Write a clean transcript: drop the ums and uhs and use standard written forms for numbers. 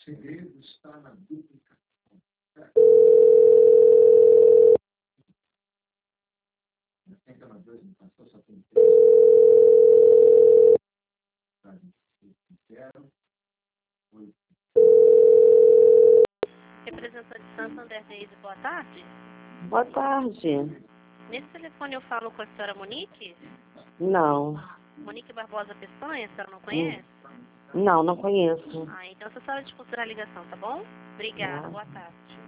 Representante Santander Reis, boa tarde. Boa tarde. Nesse telefone eu falo com a senhora Monique? Não. Monique Barbosa Peçanha, a senhora não conhece? Não, não conheço. Então essa senhora de considerar a ligação, tá bom? Obrigada, Não. boa tarde.